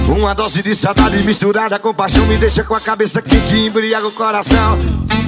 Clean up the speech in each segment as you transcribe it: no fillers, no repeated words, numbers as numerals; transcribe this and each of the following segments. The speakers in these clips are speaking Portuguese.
Uma dose de saudade misturada com paixão me deixa com a cabeça quente e embriaga o coração.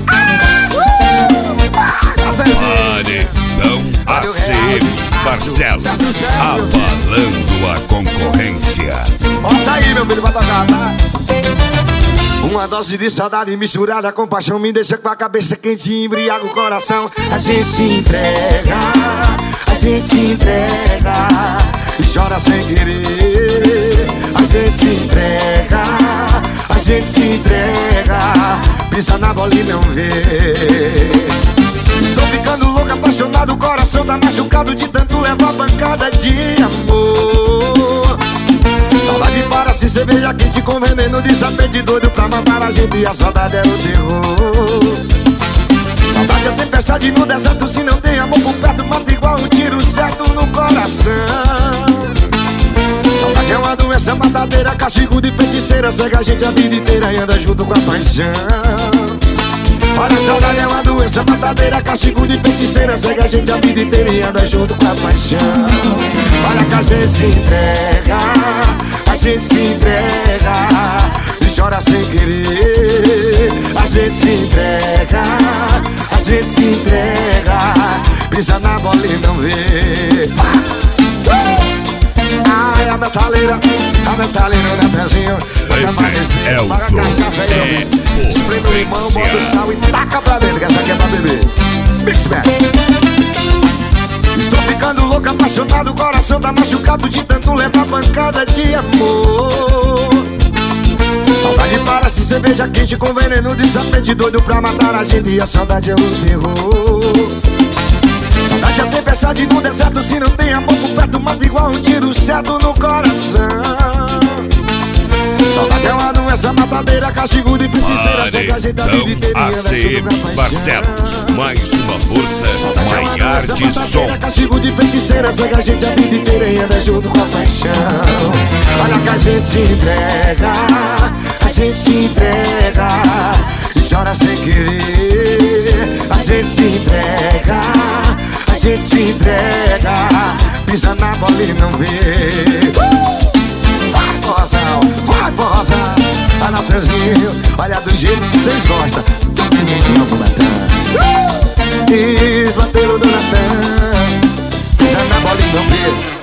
Paredão ACM Barcelos, abalando a concorrência. Bota aí, meu filho, vai tocar, tá? Uma dose de saudade misturada com paixão me deixa com a cabeça quente e embriaga o coração. A gente se entrega, a gente se entrega e chora sem querer. A gente se entrega, a gente se entrega, pisa na bola e não vê. Estou ficando louco, apaixonado, o coração tá machucado de tanto levar pancada de amor. Saudade para-se cerveja quente com veneno de saber de doido pra matar a gente, e a saudade é o terror. Saudade é tempestade no deserto, se não tem amor por perto, mata igual um tiro certo no coração. Saudade é uma doença matadeira, castigo de feiticeira, cega a gente a vida inteira e anda junto com a paixão. Olha, a saudade é uma doença matadeira, castigo de feiticeira, cega a gente a vida inteira e anda junto com a paixão. Olha que a gente se entrega, a gente se entrega e chora sem querer. A gente se entrega, a gente se entrega, pisa na bola e não vê. Ai, a metaleira no pezinho. Paga a cachaça aí, meu. Espreme o limão, bota o sal e taca pra dentro, que essa aqui é pra beber. Mix Man. Estou ficando louco, apaixonado, o coração tá machucado de tanto levar pancada de amor. Saudade para-se cerveja quente com veneno de serpente, doido pra matar a gente, e a saudade é o terror. Saudade é tempestade no deserto, se não tem amor por perto, mata igual um tiro certo no coração. Saudade é uma doença matadeira, castigo de feiticeira, cega a gente a vida inteira e anda junto com a paixão. Barcelos, mais uma força, maior de som. Castigo de feiticeira, cega a gente a vida inteira e anda junto com a paixão. Olha que a gente se entrega, a gente se entrega e chora sem querer. A gente se entrega, a gente se entrega, pisa na bola e não vê. Vai, forrozão, vai, forrozão, vai na franzinho, olha do jeito que vocês gostam. Todo mundo no Natan, bateram do Natan, pisa na bola e não vê.